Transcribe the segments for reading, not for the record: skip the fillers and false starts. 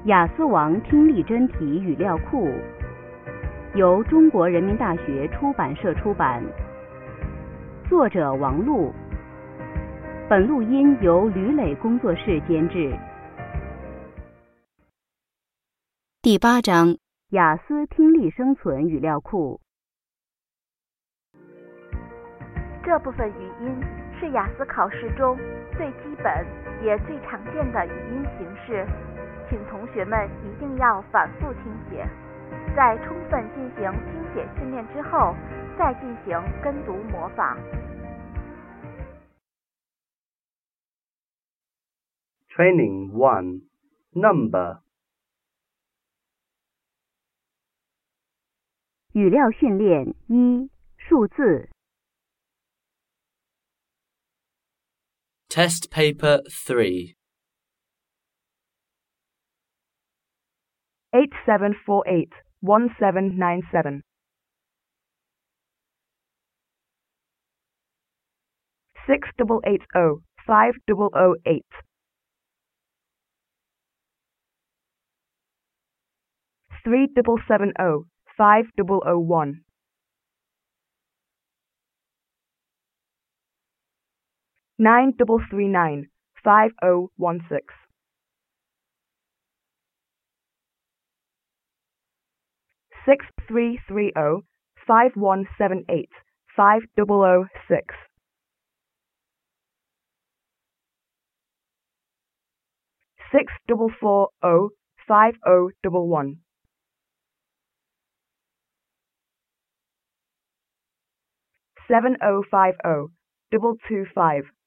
雅思王听力真题语料库由中国人民大学出版社出版，作者王璐，本录音由吕磊工作室监制。第8章雅思听力生存语料库。 这部分语音是雅思考试中最基本也最常见的语音形式，请同学们一定要反复听写，在充分进行听写训练之后，再进行跟读模仿。 Training 1. Number. 语料训练1，数字。 Test paper 3. 8748-1797 6880-5008 3770-5001 9339-5016 6330-5178-5006 6440-5011 7050-225-015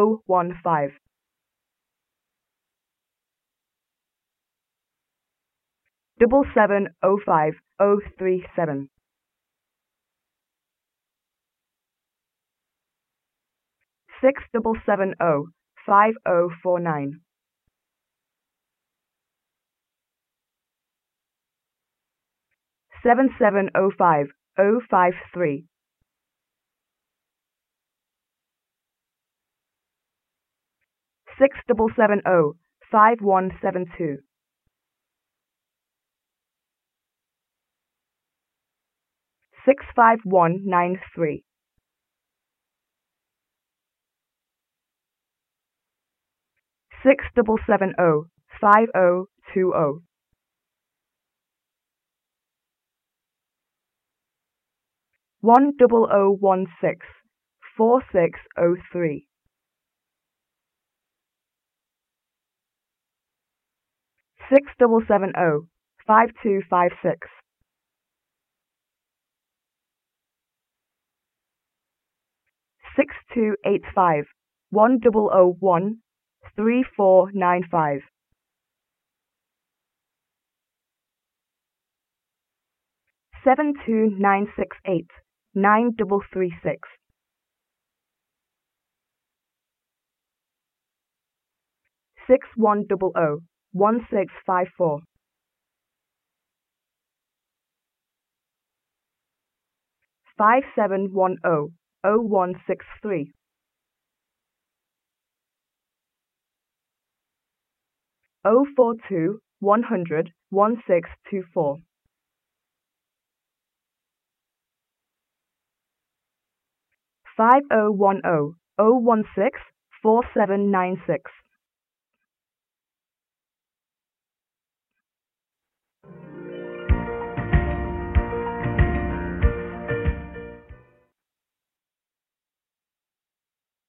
7705-037 6770-5049 7705-053 6770-5172 65193 6770-5020 10016-4603 6770-5256 6285-1001-3495 72968-9336 6100-1654 5710-0163 042-100-1624 5010-016-4796